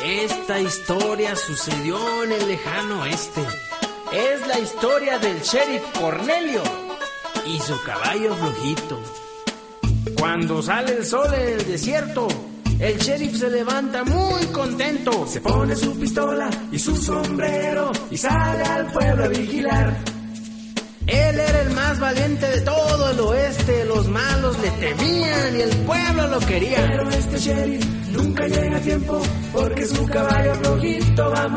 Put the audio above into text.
Esta historia sucedió en el lejano oeste. Es la historia del sheriff Cornelio y su caballo flojito. Cuando sale el sol en el desierto, el sheriff se levanta muy contento. Se pone su pistola y su sombrero y sale al pueblo a vigilar. Él era el más valiente de todo el oeste. Los malos le temían y el pueblo lo quería. Pero este sheriff nunca llega a tiempo porque su caballo flojito va